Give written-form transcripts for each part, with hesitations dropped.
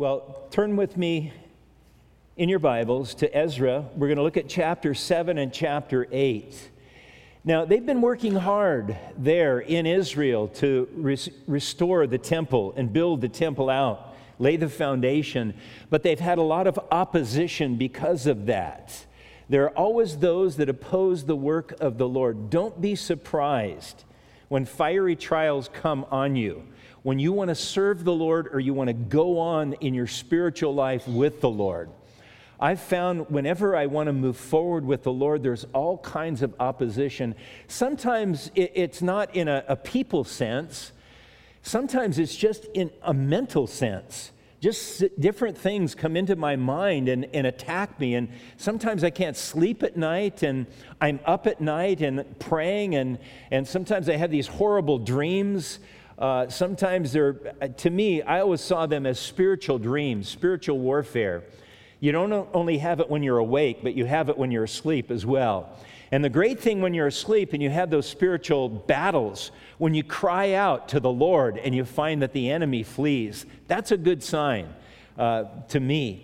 Well, turn with me in your Bibles to Ezra. We're going to look at chapter 7 and chapter 8. Now, they've been working hard there in Israel to restore the temple and build the temple out, lay the foundation, but they've had a lot of opposition because of that. There are always those that oppose the work of the Lord. Don't be surprised when fiery trials come on you, when you want to serve the Lord or you want to go on in your spiritual life with the Lord. I've found whenever I want to move forward with the Lord, there's all kinds of opposition. Sometimes it's not in a people sense. Sometimes it's just in a mental sense. Just different things come into my mind and attack me. And sometimes I can't sleep at night, and I'm up at night and praying, and sometimes I have these horrible dreams. Sometimes they're, to me, I always saw them as spiritual dreams, spiritual warfare. You don't only have it when you're awake, but you have it when you're asleep as well. And the great thing when you're asleep and you have those spiritual battles, when you cry out to the Lord and you find that the enemy flees, that's a good sign to me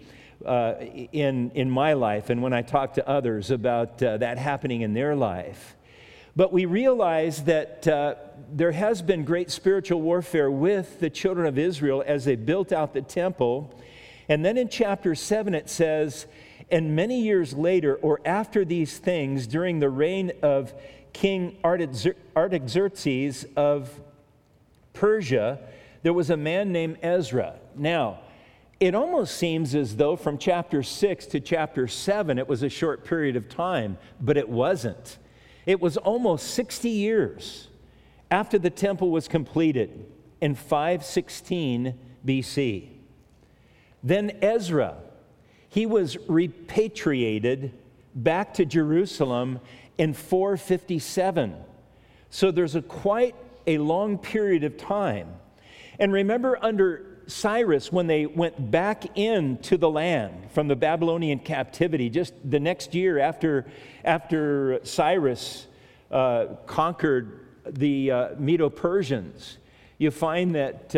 in my life and when I talk to others about that happening in their life. But we realize that there has been great spiritual warfare with the children of Israel as they built out the temple. And then in chapter 7 it says, and many years later, or after these things, during the reign of King Artaxerxes of Persia, there was a man named Ezra. Now, it almost seems as though from chapter 6 to chapter 7 it was a short period of time, but it wasn't. It was almost 60 years after the temple was completed in 516 BC. Then Ezra, he was repatriated back to Jerusalem in 457. So there's quite a long period of time. And remember under Cyrus, when they went back into the land from the Babylonian captivity, just the next year after Cyrus conquered the Medo-Persians, you find that,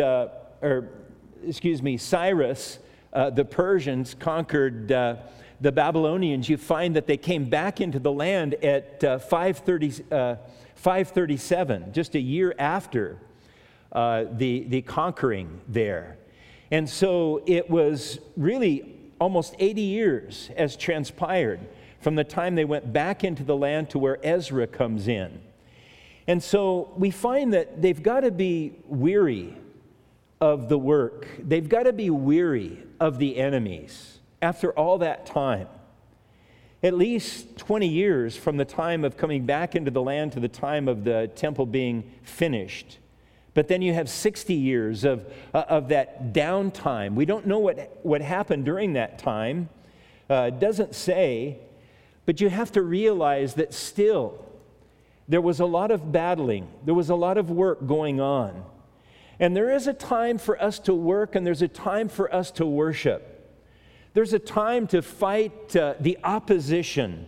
Cyrus, the Persians conquered the Babylonians. You find that they came back into the land at 537, just a year after the conquering there. And so it was really almost 80 years as transpired from the time they went back into the land to where Ezra comes in. And so we find that they've got to be weary of the work. They've got to be weary of the enemies after all that time. At least 20 years from the time of coming back into the land to the time of the temple being finished. But then you have 60 years of that downtime. We don't know what happened during that time. It doesn't say, but you have to realize that still there was a lot of battling. There was a lot of work going on. And there is a time for us to work, and there's a time for us to worship. There's a time to fight the opposition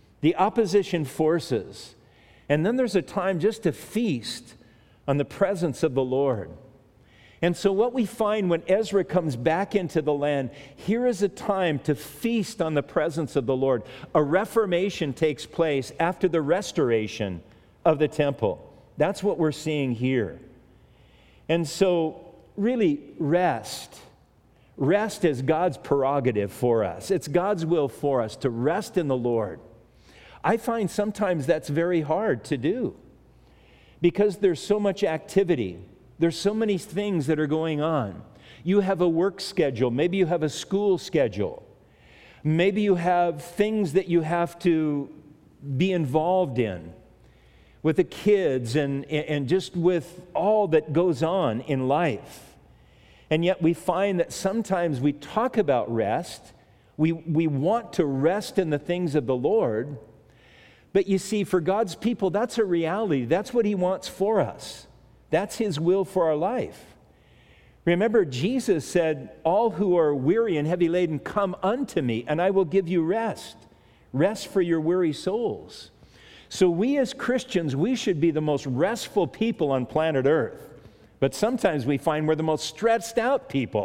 forces. And then there's a time just to feast on the presence of the Lord. And so what we find when Ezra comes back into the land, here is a time to feast on the presence of the Lord. A reformation takes place after the restoration of the temple. That's what we're seeing here. And so, really, rest. Rest is God's prerogative for us. It's God's will for us to rest in the Lord. I find sometimes that's very hard to do because there's so much activity. There's so many things that are going on. You have a work schedule. Maybe you have a school schedule. Maybe you have things that you have to be involved in with the kids and just with all that goes on in life. And yet we find that sometimes we talk about rest. We want to rest in the things of the Lord. But you see, for God's people, that's a reality. That's what He wants for us. That's His will for our life. Remember, Jesus said, all who are weary and heavy laden, come unto me, and I will give you rest. Rest for your weary souls. So we as Christians, we should be the most restful people on planet Earth. But sometimes we find we're the most stressed out people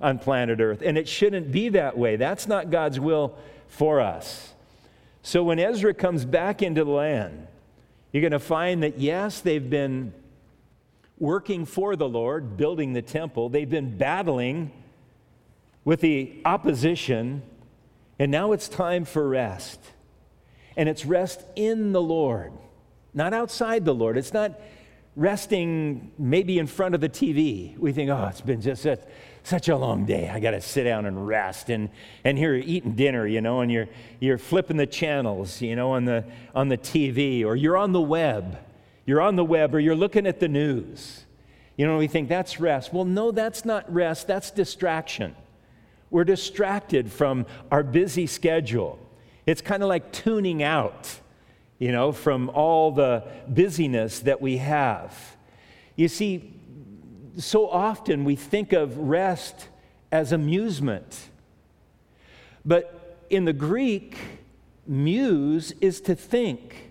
on planet Earth, and it shouldn't be that way. That's not God's will for us. So when Ezra comes back into the land, you're going to find that, yes, they've been working for the Lord, building the temple. They've been battling with the opposition, and now it's time for rest. And it's rest in the Lord, not outside the Lord. It's not resting maybe in front of the TV. We think, oh, it's been just such a long day. I got to sit down and rest. And here you're eating dinner, and you're flipping the channels, on the TV, or you're on the web. You're on the web, or you're looking at the news. We think that's rest. Well, no, that's not rest. That's distraction. We're distracted from our busy schedule. It's kind of like tuning out, from all the busyness that we have. You see, so often we think of rest as amusement. But in the Greek, muse is to think.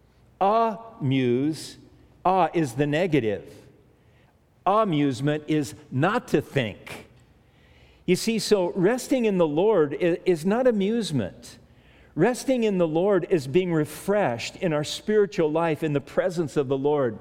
Amuse, is the negative. Amusement is not to think. You see, so resting in the Lord is not amusement. Resting in the Lord is being refreshed in our spiritual life in the presence of the Lord.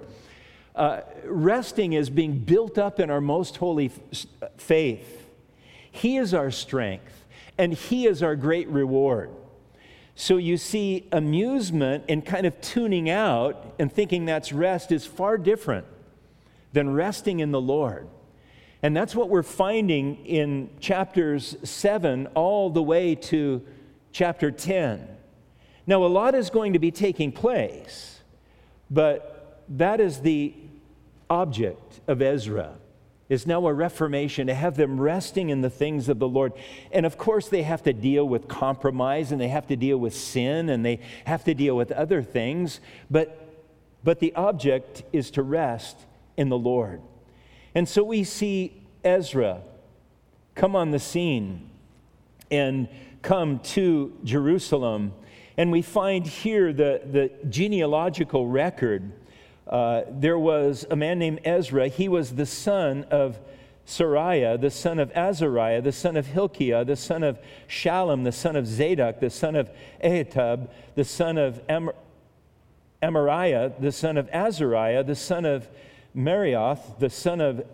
Resting is being built up in our most holy faith. He is our strength, and He is our great reward. So you see, amusement and kind of tuning out and thinking that's rest is far different than resting in the Lord. And that's what we're finding in chapters 7 all the way to chapter 10. Now, a lot is going to be taking place, but that is the object of Ezra, is now a reformation, to have them resting in the things of the Lord. And of course, they have to deal with compromise, and they have to deal with sin, and they have to deal with other things, but the object is to rest in the Lord. And so we see Ezra come on the scene and come to Jerusalem, and we find here the genealogical record. There was a man named Ezra. He was the son of Sariah, the son of Azariah, the son of Hilkiah, the son of Shallum, the son of Zadok, the son of Ahitub, the son of Amariah, the son of Azariah, the son of Marioth, the son of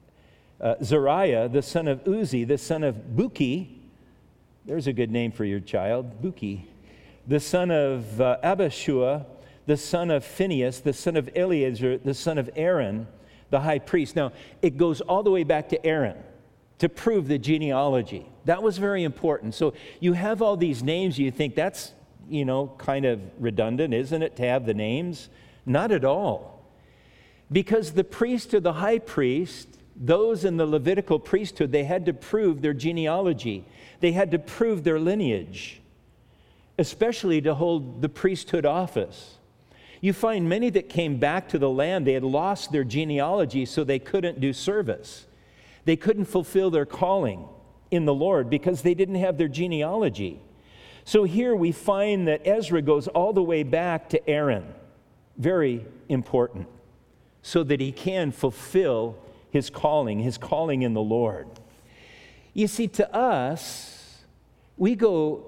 Zariah, the son of Uzi, the son of Buki. There's a good name for your child, Buki. The son of Abishua, the son of Phinehas, the son of Eleazar, the son of Aaron, the high priest. Now, it goes all the way back to Aaron to prove the genealogy. That was very important. So you have all these names, you think that's, kind of redundant, isn't it, to have the names? Not at all. Because the priest or the high priest, those in the Levitical priesthood, they had to prove their genealogy. They had to prove their lineage, especially to hold the priesthood office. You find many that came back to the land, they had lost their genealogy, so they couldn't do service. They couldn't fulfill their calling in the Lord because they didn't have their genealogy. So here we find that Ezra goes all the way back to Aaron. Very important. So that he can fulfill his calling in the Lord. You see, to us, we go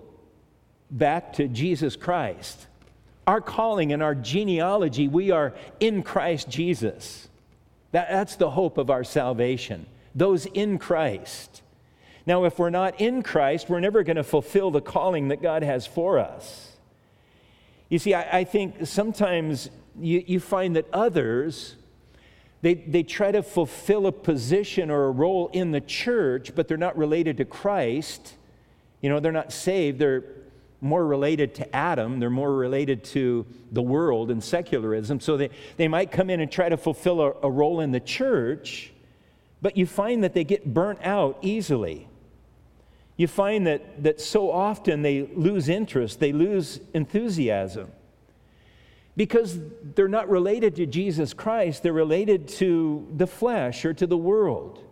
back to Jesus Christ. Our calling and our genealogy, we are in Christ Jesus. That's the hope of our salvation, those in Christ. Now, if we're not in Christ, we're never going to fulfill the calling that God has for us. You see, I think sometimes you find that others, they try to fulfill a position or a role in the church, but they're not related to Christ. They're not saved. They're more related to Adam. They're more related to the world and secularism. So they might come in and try to fulfill a role in the church, but you find that they get burnt out easily. You find that so often they lose interest, they lose enthusiasm. Because they're not related to Jesus Christ, they're related to the flesh or to the world.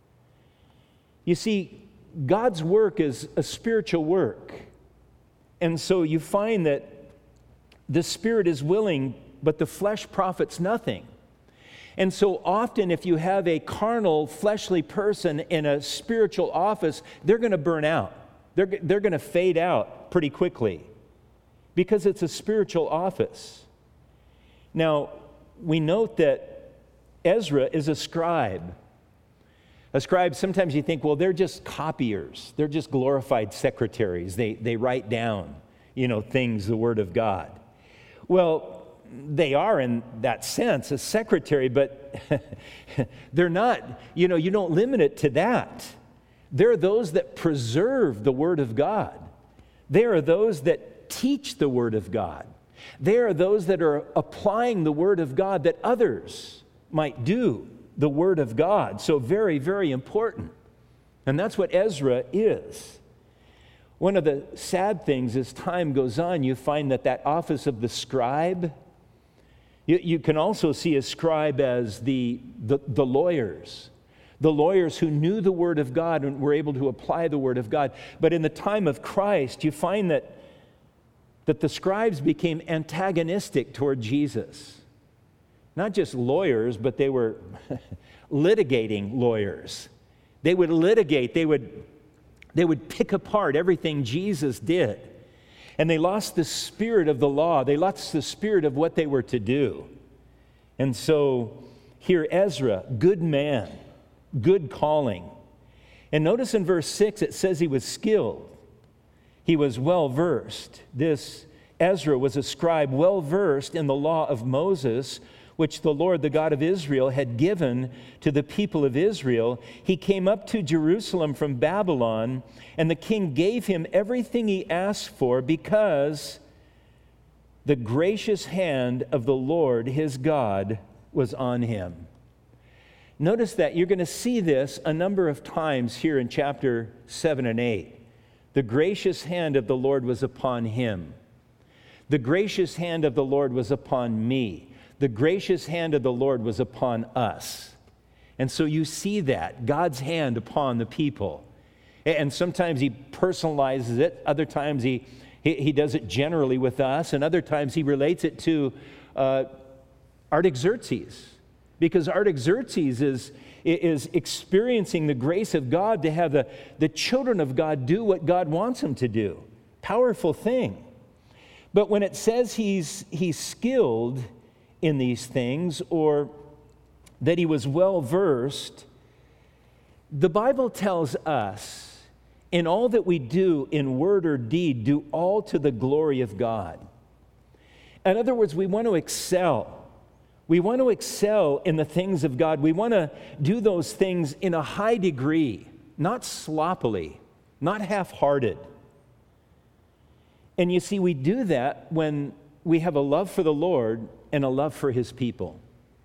You see, God's work is a spiritual work. And so you find that the spirit is willing, but the flesh profits nothing. And so often, if you have a carnal, fleshly person in a spiritual office, they're going to burn out. They're going to fade out pretty quickly because it's a spiritual office. Now, we note that Ezra is a scribe. A scribe, sometimes you think, well, they're just copiers. They're just glorified secretaries. They write down, things, the Word of God. Well, they are in that sense a secretary, but they're not, you don't limit it to that. They're those that preserve the Word of God. They are those that teach the Word of God. They are those that are applying the Word of God that others might do the Word of God. So very, very important. And that's what Ezra is. One of the sad things as time goes on, you find that office of the scribe, you can also see a scribe as the lawyers. The lawyers who knew the Word of God and were able to apply the Word of God. But in the time of Christ, you find that the scribes became antagonistic toward Jesus. Not just lawyers, but they were litigating lawyers. They would litigate, they would pick apart everything Jesus did. And they lost the spirit of the law. They lost the spirit of what they were to do. And so here Ezra, good man, good calling. And notice in verse 6 it says he was skilled. He was well-versed. This Ezra was a scribe well-versed in the law of Moses, which the Lord, the God of Israel, had given to the people of Israel. He came up to Jerusalem from Babylon, and the king gave him everything he asked for because the gracious hand of the Lord, his God, was on him. Notice that you're going to see this a number of times here in chapter 7 and 8. The gracious hand of the Lord was upon him. The gracious hand of the Lord was upon me. The gracious hand of the Lord was upon us. And so you see that, God's hand upon the people. And sometimes he personalizes it. Other times he does it generally with us. And other times he relates it to Artaxerxes. Because Artaxerxes is experiencing the grace of God to have the children of God do what God wants them to do. Powerful thing. But when it says he's skilled in these things, or that he was well-versed, the Bible tells us, in all that we do in word or deed, do all to the glory of God. In other words, we want to excel. We want to excel in the things of God. We want to do those things in a high degree, not sloppily, not half-hearted. And you see, we do that when we have a love for the Lord and a love for his people.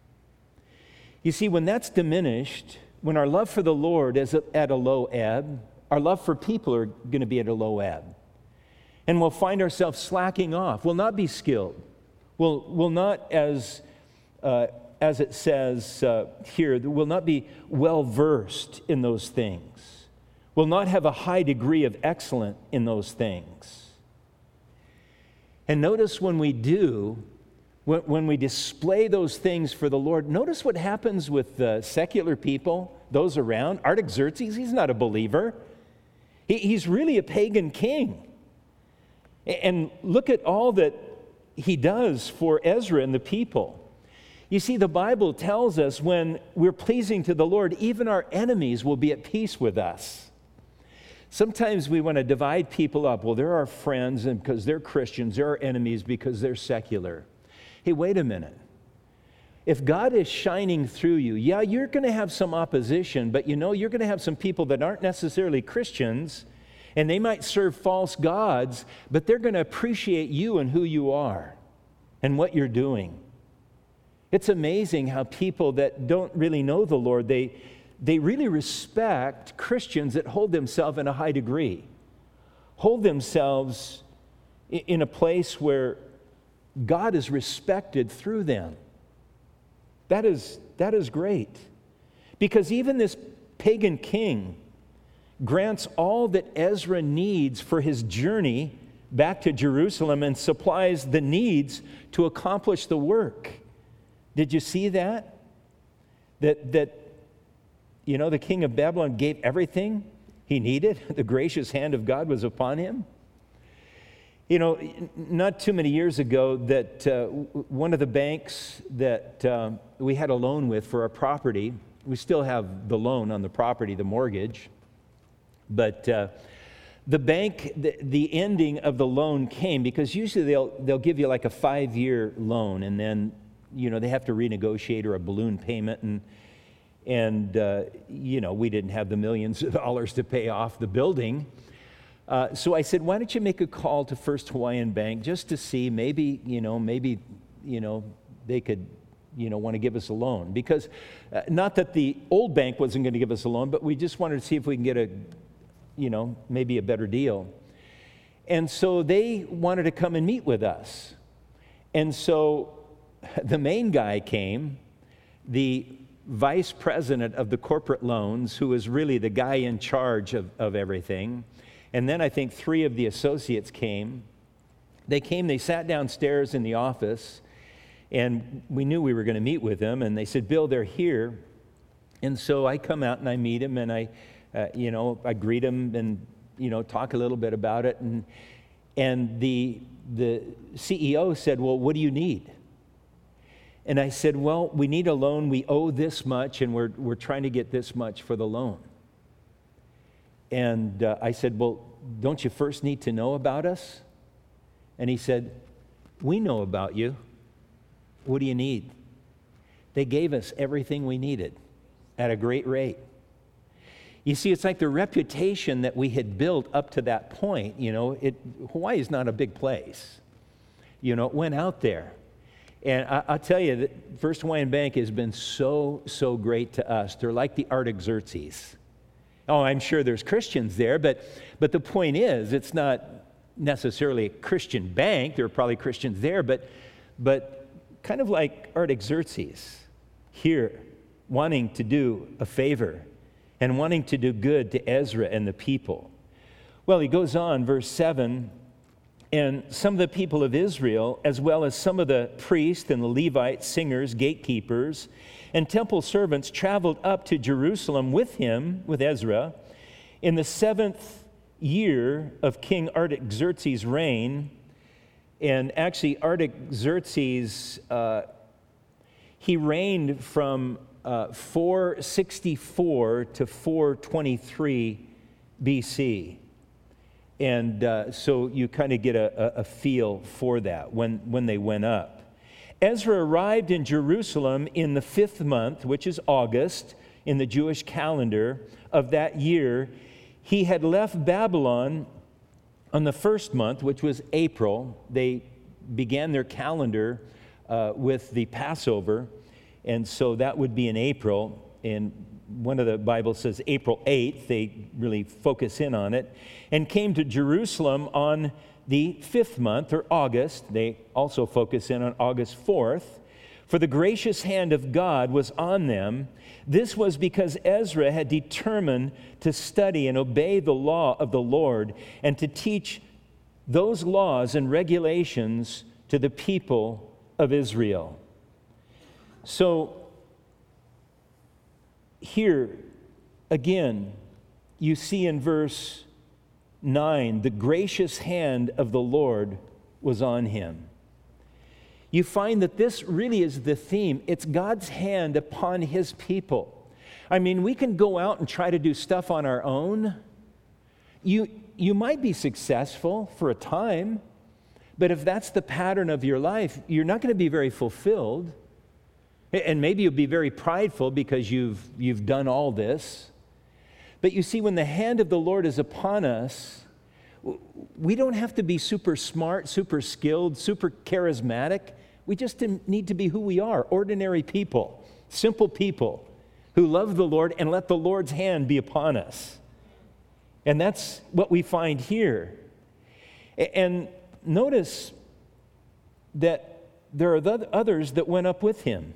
You see, when that's diminished, when our love for the Lord is at a low ebb, our love for people are going to be at a low ebb. And we'll find ourselves slacking off. We'll not be skilled. We'll not, as it says here, we'll not be well-versed in those things. We'll not have a high degree of excellence in those things. And notice when we do, when we display those things for the Lord, notice what happens with secular people, those around. Artaxerxes, he's not a believer. He's really a pagan king. And look at all that he does for Ezra and the people. You see, the Bible tells us when we're pleasing to the Lord, even our enemies will be at peace with us. Sometimes we want to divide people up. Well, they're our friends, and because they're Christians, they're our enemies because they're secular. Hey, wait a minute. If God is shining through you, yeah, you're going to have some opposition, but you're going to have some people that aren't necessarily Christians, and they might serve false gods, but they're going to appreciate you and who you are and what you're doing. It's amazing how people that don't really know the Lord, they really respect Christians that hold themselves in a high degree, hold themselves in a place where God is respected through them. That is great. Because even this pagan king grants all that Ezra needs for his journey back to Jerusalem and supplies the needs to accomplish the work. Did you see that? that the king of Babylon gave everything he needed. The gracious hand of God was upon him. Not too many years ago, that one of the banks that we had a loan with for our property, we still have the loan on the property, the mortgage, but the bank, the ending of the loan came, because usually they'll give you like a 5-year loan, and then they have to renegotiate, or a balloon payment, and we didn't have the millions of dollars to pay off the building. So I said, why don't you make a call to First Hawaiian Bank just to see, maybe they could, want to give us a loan. Because not that the old bank wasn't going to give us a loan, but we just wanted to see if we can get maybe a better deal. And so they wanted to come and meet with us. And so the main guy came, the vice president of the corporate loans, who was really the guy in charge of everything. And then I think 3 of the associates came. They sat downstairs in the office, and we knew we were going to meet with them. And they said, Bill, they're here. And so I come out and I meet him, and I greet him and, talk a little bit about it. And the CEO said, well, what do you need? And I said, well, we need a loan. We owe this much, and we're trying to get this much for the loan. And I said, well, don't you first need to know about us? And he said, we know about you. What do you need? They gave us everything we needed at a great rate. You see, it's like the reputation that we had built up to that point. Hawaii is not a big place. It went out there. And I'll tell you that First Hawaiian Bank has been so great to us. They're like the Artaxerxes. Oh, I'm sure there's Christians there, but the point is, it's not necessarily a Christian bank. There are probably Christians there, but kind of like Artaxerxes here, wanting to do a favor and wanting to do good to Ezra and the people. Well, he goes on, verse 7, and some of the people of Israel, as well as some of the priests and the Levites, singers, gatekeepers, and temple servants traveled up to Jerusalem with him, with Ezra, in the 7th year of King Artaxerxes' reign. And actually, Artaxerxes, he reigned from 464 to 423 BC. And so you kind of get a feel for that when they went up. Ezra arrived in Jerusalem in the 5th month, which is August, in the Jewish calendar of that year. He had left Babylon on the 1st month, which was April. They began their calendar with the Passover, and so that would be in April. And one of the Bibles says April 8th. They really focus in on it. And came to Jerusalem on the 5th month, or August. They also focus in on August 4th. For the gracious hand of God was on them. This was because Ezra had determined to study and obey the law of the Lord and to teach those laws and regulations to the people of Israel. So here, again, you see in verse 9, the gracious hand of the Lord was on him. You find that this really is the theme. It's God's hand upon his people. I mean, we can go out and try to do stuff on our own. You might be successful for a time, but if that's the pattern of your life, you're not going to be very fulfilled. And maybe you'll be very prideful because you've done all this. But you see, when the hand of the Lord is upon us, we don't have to be super smart, super skilled, super charismatic. We just need to be who we are, ordinary people, simple people who love the Lord and let the Lord's hand be upon us. And that's what we find here. And notice that there are others that went up with him.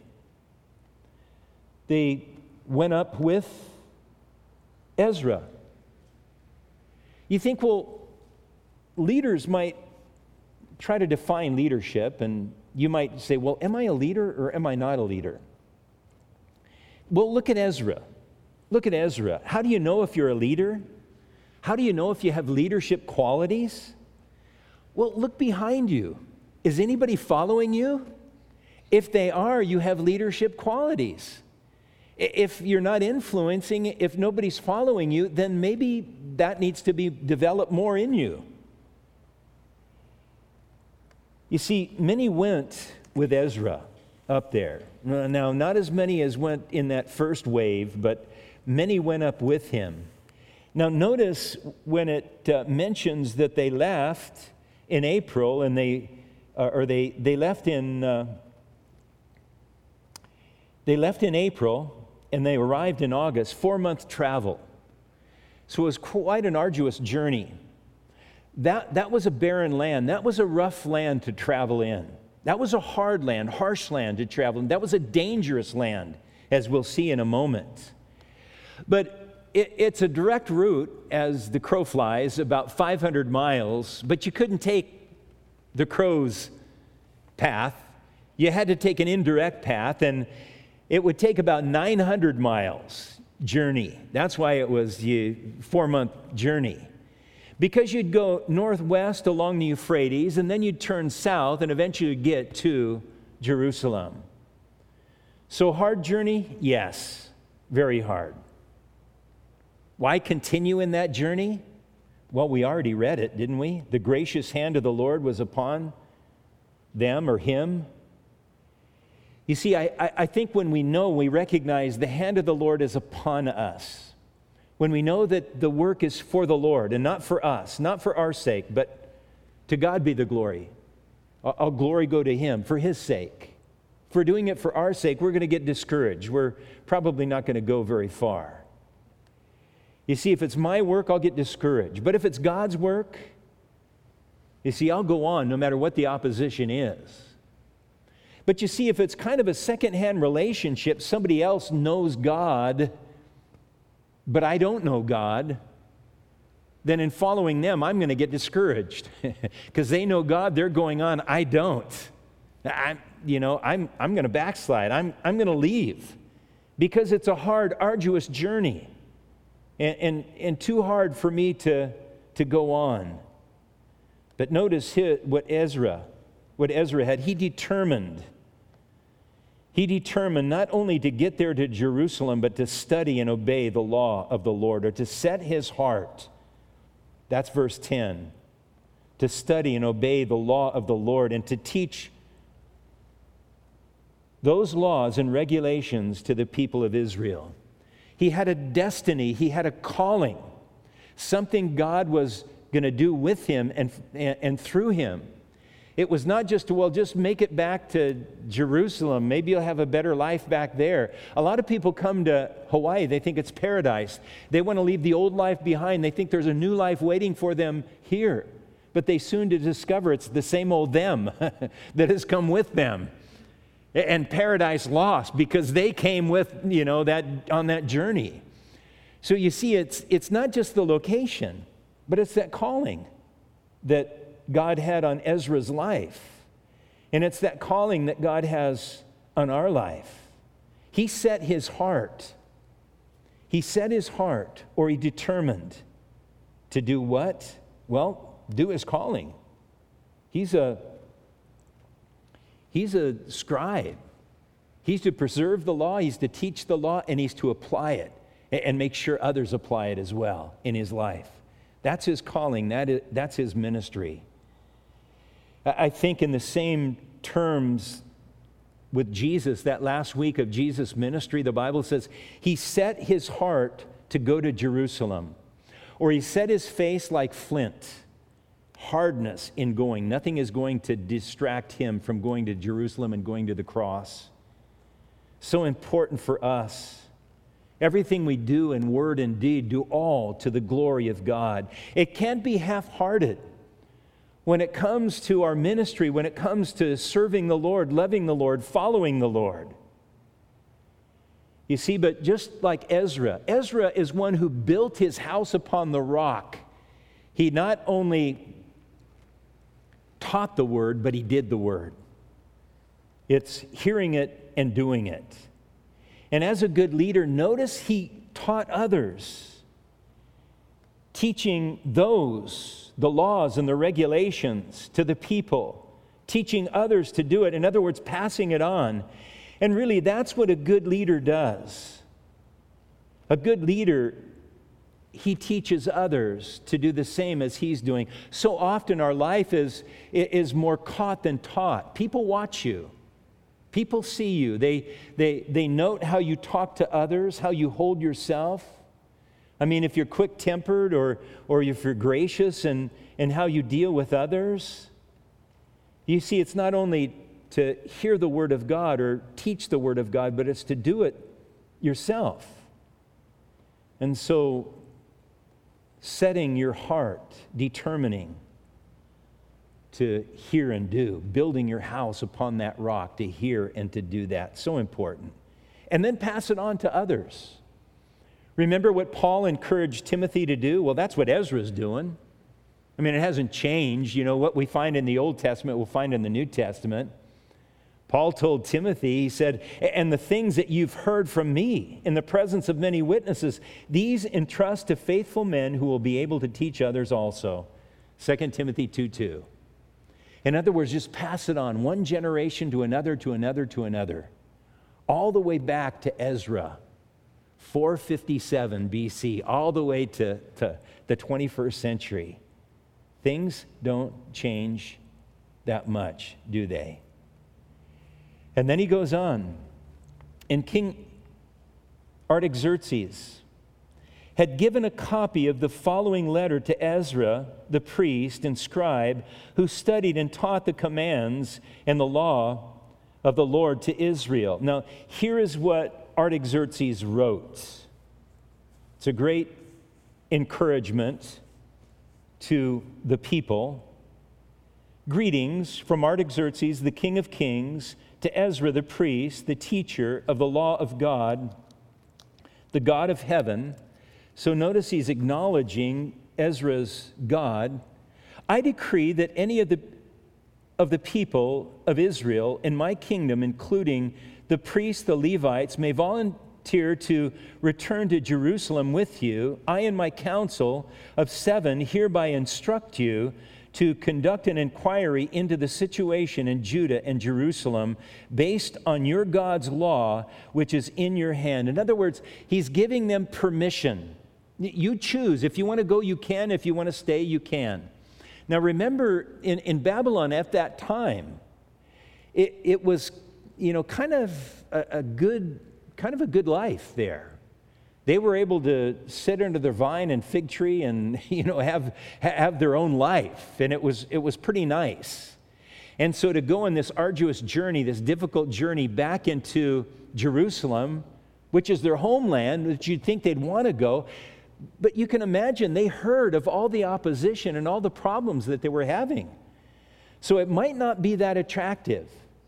They went up with Ezra. You think, well, leaders might try to define leadership, and you might say, well, am I a leader or am I not a leader? Well, look at Ezra. Look at Ezra. How do you know if you're a leader? How do you know if you have leadership qualities? Well, look behind you. Is anybody following you? If they are, you have leadership qualities. If you're not influencing, if nobody's following you, then maybe that needs to be developed more in you. You see, many went with Ezra up there. Now, not as many as went in that first wave, but many went up with him. Now, notice when it mentions that they left in April, and they left in April, and they arrived in August, 4-month travel. So it was quite an arduous journey. That was a barren land. That was a rough land to travel in. That was a hard land, harsh land to travel in. That was a dangerous land, as we'll see in a moment. But it's a direct route, as the crow flies, about 500 miles, but you couldn't take the crow's path. You had to take an indirect path, and it would take about 900 miles journey. That's why it was the 4-month journey. Because you'd go northwest along the Euphrates, and then you'd turn south and eventually get to Jerusalem. So hard journey? Yes, very hard. Why continue in that journey? Well, we already read it, didn't we? The gracious hand of the Lord was upon them or him. You see, I think when we recognize the hand of the Lord is upon us, when we know that the work is for the Lord and not for us, not for our sake, but to God be the glory. All glory go to him for his sake. If we're doing it for our sake, we're going to get discouraged. We're probably not going to go very far. You see, if it's my work, I'll get discouraged. But if it's God's work, you see, I'll go on no matter what the opposition is. But you see, if it's kind of a second-hand relationship, somebody else knows God, but I don't know God, then in following them, I'm going to get discouraged because they know God, they're going on, I don't. I'm going to backslide. I'm going to leave because it's a hard, arduous journey and too hard for me to go on. But notice what Ezra had. He determined not only to get there to Jerusalem, but to study and obey the law of the Lord, or to set his heart. That's verse 10. To study and obey the law of the Lord, and to teach those laws and regulations to the people of Israel. He had a destiny. He had a calling. Something God was going to do with him and through him. It was not just just make it back to Jerusalem. Maybe you'll have a better life back there. A lot of people come to Hawaii. They think it's paradise. They want to leave the old life behind. They think there's a new life waiting for them here. But they soon to discover it's the same old them that has come with them. And paradise lost because they came with, that on that journey. So you see, it's not just the location, but it's that calling that God had on Ezra's life. And it's that calling that God has on our life. He set his heart. He set his heart, or he determined to do what? Well, do his calling. He's a scribe. He's to preserve the law, he's to teach the law, and he's to apply it and make sure others apply it as well in his life. That's his calling. That's his ministry. I think in the same terms with Jesus, that last week of Jesus' ministry, the Bible says he set his heart to go to Jerusalem, or he set his face like flint, hardness in going. Nothing is going to distract him from going to Jerusalem and going to the cross. So important for us. Everything we do in word and deed, do all to the glory of God. It can't be half-hearted. When it comes to our ministry, when it comes to serving the Lord, loving the Lord, following the Lord. You see, but just like Ezra is one who built his house upon the rock. He not only taught the word, but he did the word. It's hearing it and doing it. And as a good leader, notice he taught others, teaching those the laws and the regulations to the people, teaching others to do it. In other words, passing it on. And really, that's what a good leader does. A good leader, he teaches others to do the same as he's doing. So often our life is more caught than taught. People watch you. People see you. They note how you talk to others, how you hold yourself. I mean, if you're quick-tempered or if you're gracious and how you deal with others. You see, it's not only to hear the Word of God or teach the Word of God, but it's to do it yourself. And so, setting your heart, determining to hear and do, building your house upon that rock to hear and to do that. So important. And then pass it on to others. Remember what Paul encouraged Timothy to do? Well, that's what Ezra's doing. I mean, it hasn't changed. You know, what we find in the Old Testament, we'll find in the New Testament. Paul told Timothy, he said, and the things that you've heard from me in the presence of many witnesses, these entrust to faithful men who will be able to teach others also. 2 Timothy 2:2. In other words, just pass it on, one generation to another, to another, to another. All the way back to Ezra, 457 BC, all the way to the 21st century. Things don't change that much, do they? And then he goes on. And King Artaxerxes had given a copy of the following letter to Ezra, the priest and scribe, who studied and taught the commands and the law of the Lord to Israel. Now, here is what Artaxerxes wrote. It's a great encouragement to the people. Greetings from Artaxerxes, the King of Kings, to Ezra, the priest, the teacher of the law of God, the God of heaven. So notice he's acknowledging Ezra's God. I decree that any of the people of Israel in my kingdom, including the priests, the Levites, may volunteer to return to Jerusalem with you. I and my council of 7 hereby instruct you to conduct an inquiry into the situation in Judah and Jerusalem based on your God's law, which is in your hand. In other words, he's giving them permission. You choose. If you want to go, you can. If you want to stay, you can. Now remember, in Babylon at that time, it was, kind of a good life there. They were able to sit under their vine and fig tree and have their own life, and it was pretty nice. And so to go on this arduous journey, this difficult journey back into Jerusalem, which is their homeland, which you'd think they'd want to go, but you can imagine they heard of all the opposition and all the problems that they were having. So it might not be that attractive.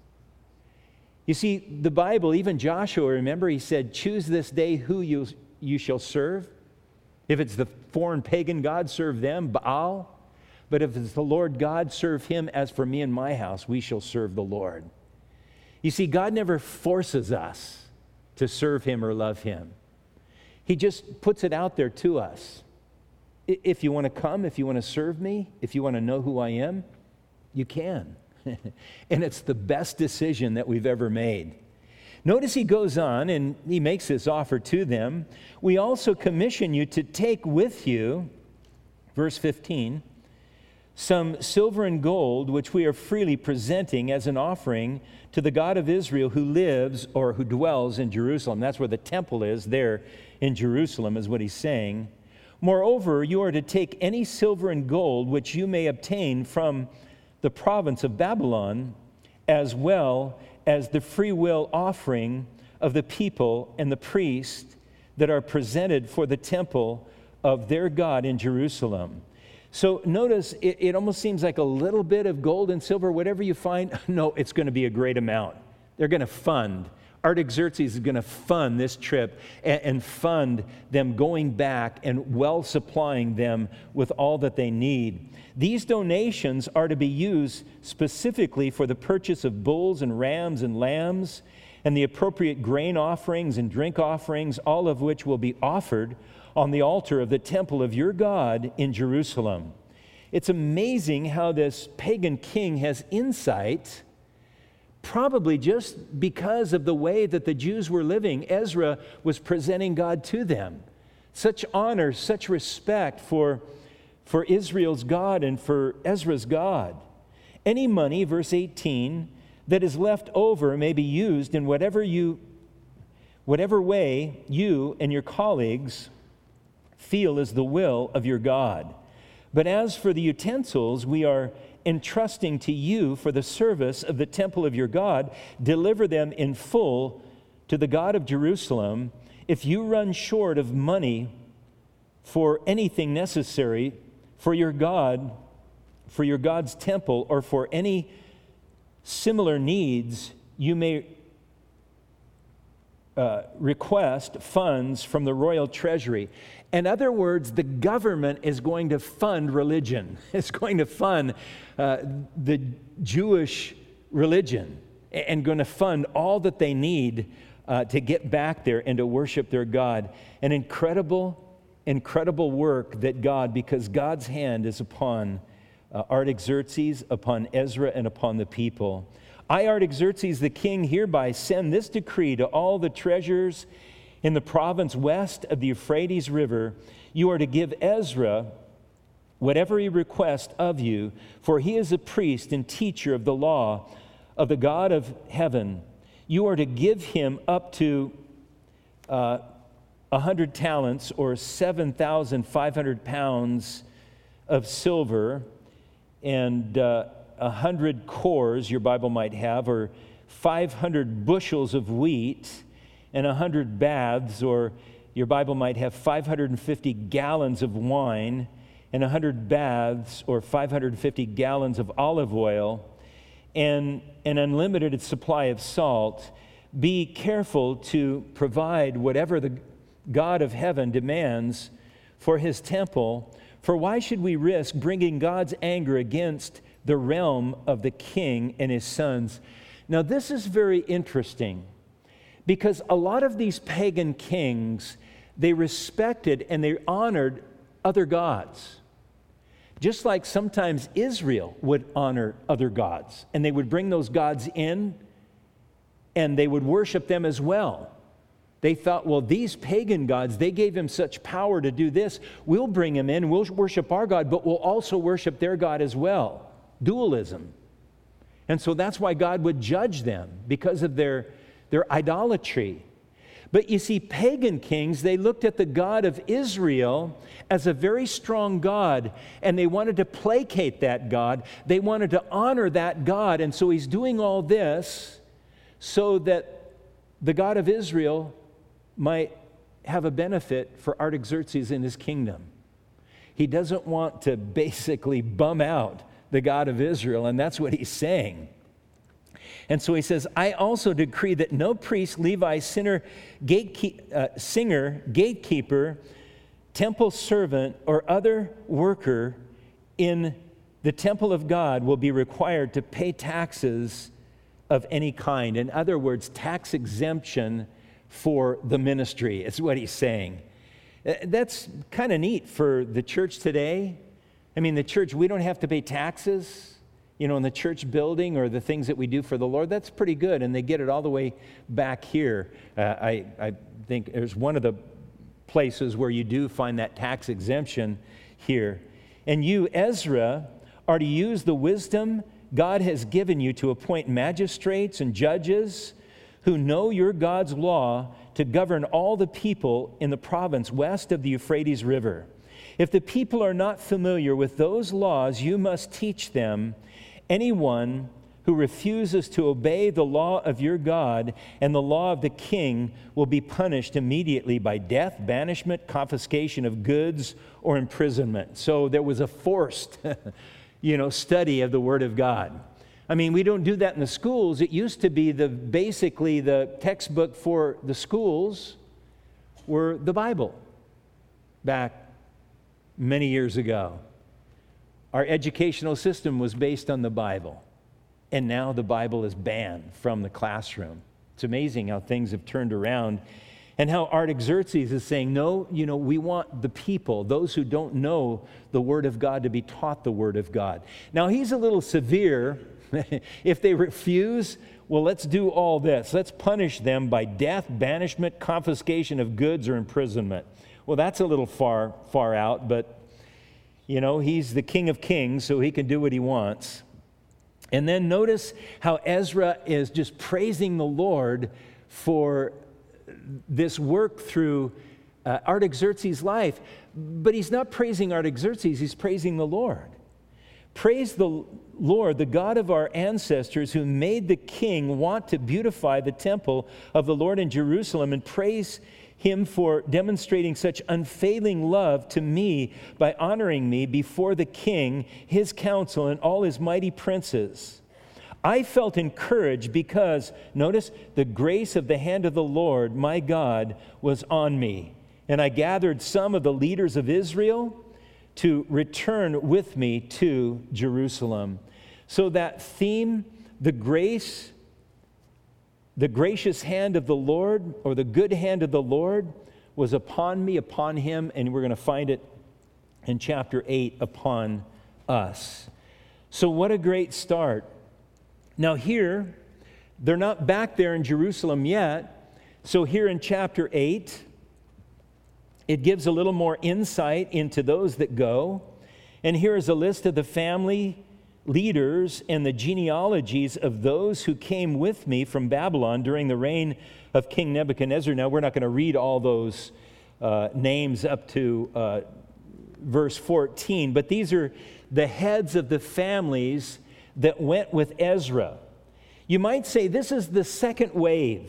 You see, the Bible, even Joshua, remember, he said, choose this day who you shall serve. If it's the foreign pagan god, serve them, Baal. But if it's the Lord God, serve him. As for me and my house, we shall serve the Lord. You see, God never forces us to serve him or love him. He just puts it out there to us. If you want to come, if you want to serve me, if you want to know who I am, you can. And it's the best decision that we've ever made. Notice he goes on and he makes this offer to them. We also commission you to take with you, verse 15, some silver and gold, which we are freely presenting as an offering to the God of Israel who lives or who dwells in Jerusalem. That's where the temple is, there in Jerusalem is what he's saying. Moreover, you are to take any silver and gold which you may obtain from the province of Babylon, as well as the free will offering of the people and the priests that are presented for the temple of their God in Jerusalem. So notice, it almost seems like a little bit of gold and silver, whatever you find. No, it's going to be a great amount. They're going to fund. Artaxerxes is going to fund this trip and fund them going back and well supplying them with all that they need. These donations are to be used specifically for the purchase of bulls and rams and lambs, and the appropriate grain offerings and drink offerings, all of which will be offered on the altar of the temple of your God in Jerusalem. It's amazing how this pagan king has insight, probably just because of the way that the Jews were living. Ezra was presenting God to them. Such honor, such respect for Israel's God and for Ezra's God. Any money, verse 18, that is left over may be used in whatever way you and your colleagues feel is the will of your God. But as for the utensils we are entrusting to you for the service of the temple of your God, deliver them in full to the God of Jerusalem. If you run short of money for anything necessary for your God, for your God's temple, or for any similar needs, you may request funds from the royal treasury. In other words, the government is going to fund religion. It's going to fund the Jewish religion and going to fund all that they need to get back there and to worship their God. An incredible work that God, because God's hand is upon Artaxerxes, upon Ezra, and upon the people. I, Artaxerxes the king, hereby send this decree to all the treasurers in the province west of the Euphrates River. You are to give Ezra whatever he requests of you, for he is a priest and teacher of the law of the God of heaven. You are to give him up to 100 talents, or 7,500 pounds of silver, and 100 cores, your Bible might have, or 500 bushels of wheat, and 100 baths, or your Bible might have 550 gallons of wine, and 100 baths, or 550 gallons of olive oil, and an unlimited supply of salt. Be careful to provide whatever the God of heaven demands for his temple, for why should we risk bringing God's anger against the realm of the king and his sons? Now, this is very interesting, because a lot of these pagan kings, they respected and they honored other gods. Just like sometimes Israel would honor other gods, and they would bring those gods in and they would worship them as well. They thought, well, these pagan gods, they gave him such power to do this. We'll bring him in, we'll worship our God, but we'll also worship their God as well. Dualism. And so that's why God would judge them, because of their idolatry. But you see, pagan kings, they looked at the God of Israel as a very strong God, and they wanted to placate that God. They wanted to honor that God, and so he's doing all this so that the God of Israel might have a benefit for Artaxerxes in his kingdom. He doesn't want to basically bum out the God of Israel, and that's what he's saying. And so he says, I also decree that no priest, Levi, singer, gatekeeper, temple servant, or other worker in the temple of God will be required to pay taxes of any kind. In other words, tax exemption for the ministry is what he's saying. That's kind of neat for the church today. I mean, the church, we don't have to pay taxes, in the church building or the things that we do for the Lord. That's pretty good, and they get it all the way back here. I think there's one of the places where you do find that tax exemption here. And you, Ezra, are to use the wisdom God has given you to appoint magistrates and judges who know your God's law to govern all the people in the province west of the Euphrates River. If the people are not familiar with those laws, you must teach them. Anyone who refuses to obey the law of your God and the law of the king will be punished immediately by death, banishment, confiscation of goods, or imprisonment. So there was a forced, study of the Word of God. I mean, we don't do that in the schools. It used to be basically the textbook for the schools were the Bible back many years ago. Our educational system was based on the Bible, and now the Bible is banned from the classroom. It's amazing how things have turned around and how Artaxerxes is saying, no, we want the people, those who don't know the Word of God, to be taught the Word of God. Now, he's a little severe. If they refuse, well, let's do all this. Let's punish them by death, banishment, confiscation of goods, or imprisonment. Well, that's a little far out, but, he's the King of Kings, so he can do what he wants. And then notice how Ezra is just praising the Lord for this work through Artaxerxes' life. But he's not praising Artaxerxes, he's praising the Lord. Praise the Lord, the God of our ancestors, who made the king want to beautify the temple of the Lord in Jerusalem, and praise him for demonstrating such unfailing love to me by honoring me before the king, his council, and all his mighty princes. I felt encouraged because, notice, the grace of the hand of the Lord, my God, was on me. And I gathered some of the leaders of Israel to return with me to Jerusalem. So that theme, the gracious hand of the Lord, or the good hand of the Lord, was upon me, upon him, and we're going to find it in chapter 8, upon us. So what a great start. Now here, they're not back there in Jerusalem yet, so here in chapter 8, it gives a little more insight into those that go. And here is a list of the family leaders and the genealogies of those who came with me from Babylon during the reign of King Nebuchadnezzar. Now, we're not going to read all those names up to verse 14, but these are the heads of the families that went with Ezra. You might say this is the second wave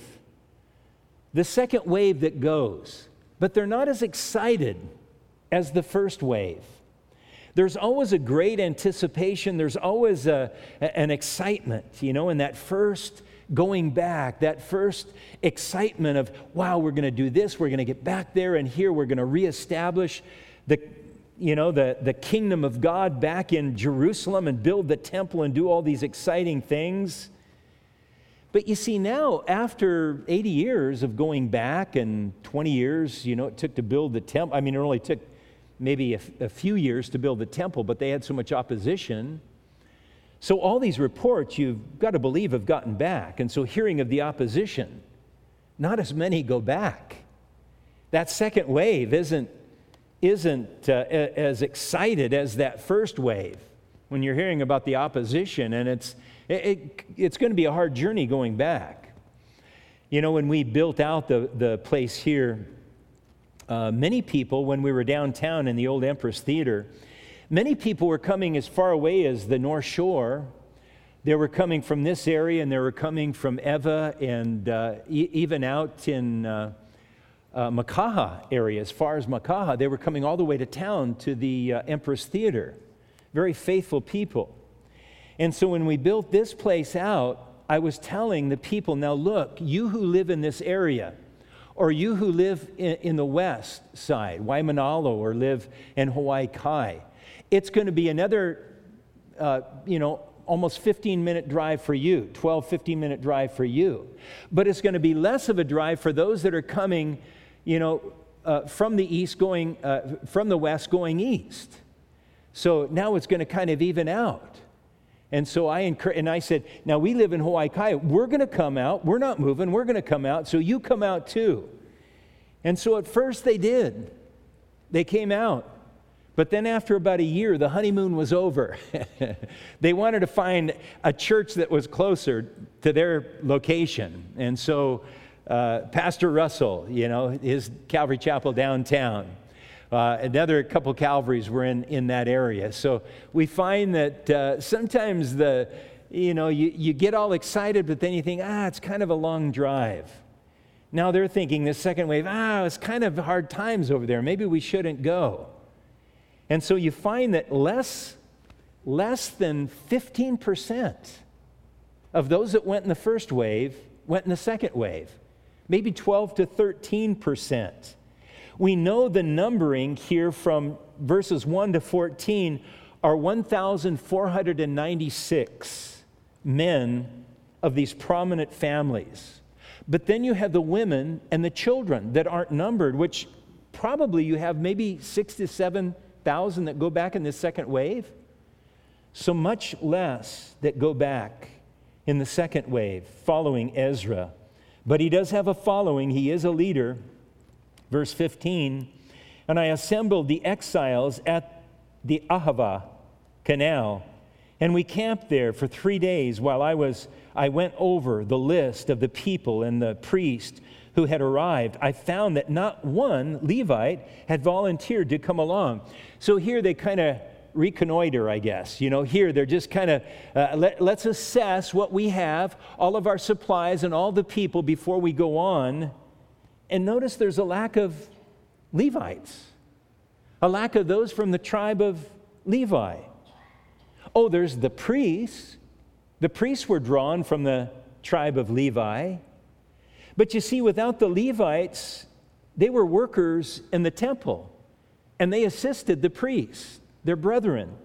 that goes. But they're not as excited as the first wave. There's always a great anticipation. There's always an excitement, in that first going back, that first excitement of, wow, we're going to do this, we're going to get back there, and here we're going to reestablish the kingdom of God back in Jerusalem and build the temple and do all these exciting things. But you see now, after 80 years of going back and 20 years, it took to build the temple. I mean, it only took maybe a few years to build the temple, but they had so much opposition. So all these reports, you've got to believe, have gotten back. And so hearing of the opposition, not as many go back. That second wave isn't as excited as that first wave when you're hearing about the opposition, and it's going to be a hard journey going back. When we built out the place here, many people, when we were downtown in the old Empress Theater, many people were coming as far away as the North Shore. They were coming from this area, and they were coming from Eva, and even out in Makaha area, as far as Makaha. They were coming all the way to town to the Empress Theater. Very faithful people. And so when we built this place out, I was telling the people, now look, you who live in this area, or you who live in the west side, Waimanalo, or live in Hawaii Kai, it's going to be another, almost 15-minute drive for you, 12, 15-minute drive for you. But it's going to be less of a drive for those that are coming, from the east going, from the west going east. So now it's going to kind of even out. And so I said, now we live in Hawaii Kai. We're going to come out. We're not moving. We're going to come out. So you come out too. And so at first they did. They came out. But then after about a year, the honeymoon was over. They wanted to find a church that was closer to their location. And so Pastor Russell, his Calvary Chapel downtown, another couple Calvaries were in that area. So we find that sometimes you get all excited, but then you think, it's kind of a long drive. Now they're thinking this second wave, it's kind of hard times over there. Maybe we shouldn't go. And so you find that less than 15% of those that went in the first wave went in the second wave. Maybe 12 to 13%. We know the numbering here from verses 1 to 14 are 1,496 men of these prominent families. But then you have the women and the children that aren't numbered, which probably you have maybe 6,000 to 7,000 that go back in this second wave. So much less that go back in the second wave following Ezra. But he does have a following. He is a leader. Verse 15, and I assembled the exiles at the Ahava canal, and we camped there for 3 days while I went over the list of the people and the priest who had arrived. I found that not one Levite had volunteered to come along. So here they kind of reconnoiter, I guess. Here they're just kind of, let's assess what we have, all of our supplies and all the people before we go on. And notice there's a lack of Levites, a lack of those from the tribe of Levi. Oh, there's the priests. The priests were drawn from the tribe of Levi. But you see, without the Levites, they were workers in the temple, and they assisted the priests, their brethren.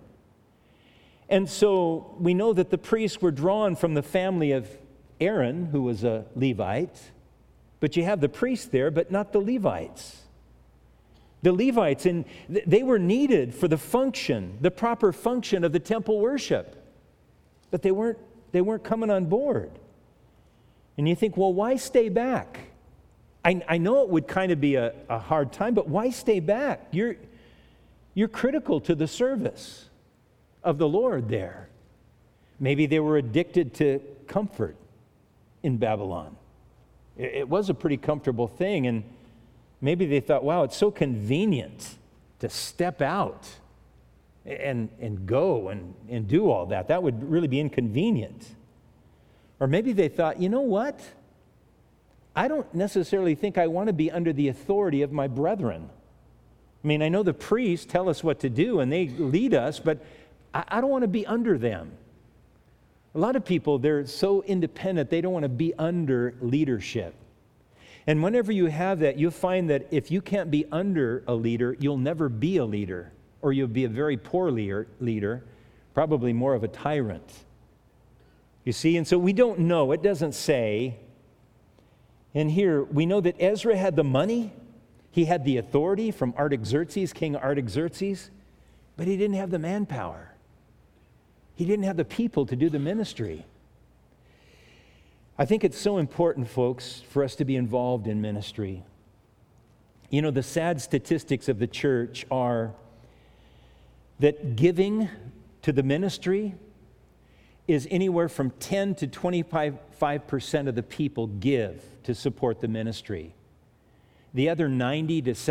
And so we know that the priests were drawn from the family of Aaron, who was a Levite. But you have the priests there, but not the Levites. The Levites, and they were needed for the function, the proper function of the temple worship. But they weren't coming on board. And you think, well, why stay back? I know it would kind of be a hard time, but why stay back? You're critical to the service of the Lord there. Maybe they were addicted to comfort in Babylon. It was a pretty comfortable thing, and maybe they thought, wow, it's so convenient to step out and go and do all that. That would really be inconvenient. Or maybe they thought, you know what? I don't necessarily think I want to be under the authority of my brethren. I mean, I know the priests tell us what to do and they lead us, but I don't want to be under them. A lot of people, they're so independent, they don't want to be under leadership. And whenever you have that, you'll find that if you can't be under a leader, you'll never be a leader, or you'll be a very poor leader, probably more of a tyrant. You see, and so we don't know. It doesn't say. And here, we know that Ezra had the money. He had the authority from Artaxerxes, King Artaxerxes, but he didn't have the manpower. He didn't have the people to do the ministry. I think it's so important, folks, for us to be involved in ministry. You know, the sad statistics of the church are that giving to the ministry is anywhere from 10 to 25% of the people give to support the ministry. The other 90 to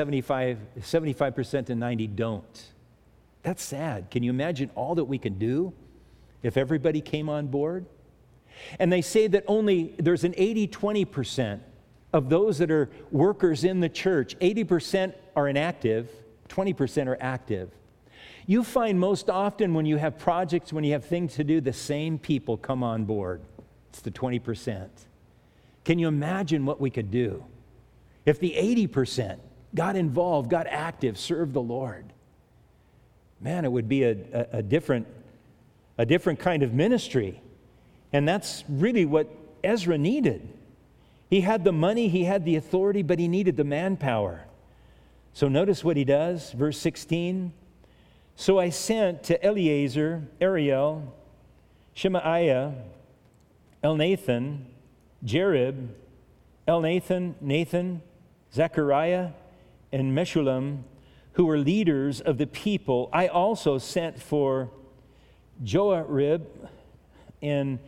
75% to 90 don't. That's sad. Can you imagine all that we can do if everybody came on board? And they say that only there's an 80-20% of those that are workers in the church. 80% are inactive, 20% are active. You find most often when you have projects, when you have things to do, the same people come on board. It's the 20%. Can you imagine what we could do if the 80% got involved, got active, served the Lord? Man, it would be a different kind of ministry. And that's really what Ezra needed. He had the money, he had the authority, but he needed the manpower. So notice what he does, verse 16. So I sent to Eleazar, Ariel, Shemaiah, Elnathan, Jerib, Elnathan, Nathan, Zechariah, and Meshullam, who were leaders of the people. I also sent for Joarib and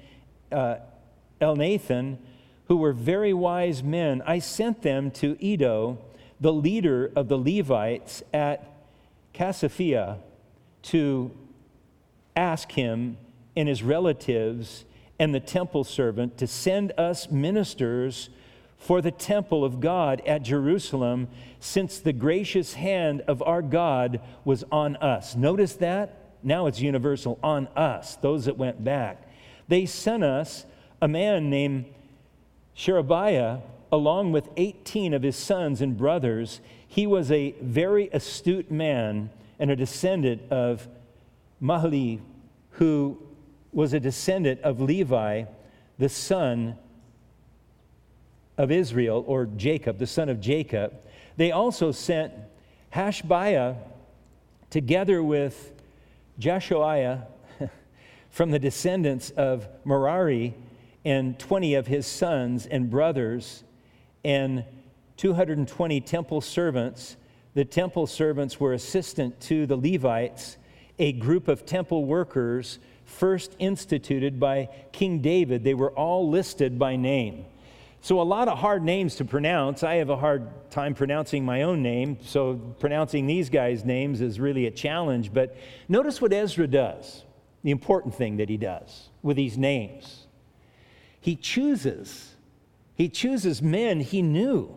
Elnathan, who were very wise men. I sent them to Iddo, the leader of the Levites at Casaphia, to ask him and his relatives and the temple servant to send us ministers for the temple of God at Jerusalem, since the gracious hand of our God was on us. Notice that? Now it's universal, on us, those that went back. They sent us a man named Sherebiah, along with 18 of his sons and brothers. He was a very astute man and a descendant of Mahli, who was a descendant of Levi, the son of Israel, or Jacob, the son of Jacob, they also sent Hashbiah together with Jashoiah from the descendants of Merari, and 20 of his sons and brothers, and 220 temple servants. The temple servants were assistant to the Levites, a group of temple workers first instituted by King David. They were all listed by name. So a lot of hard names to pronounce. I have a hard time pronouncing my own name, so pronouncing these guys' names is really a challenge. But notice what Ezra does, the important thing that he does with these names. He chooses men he knew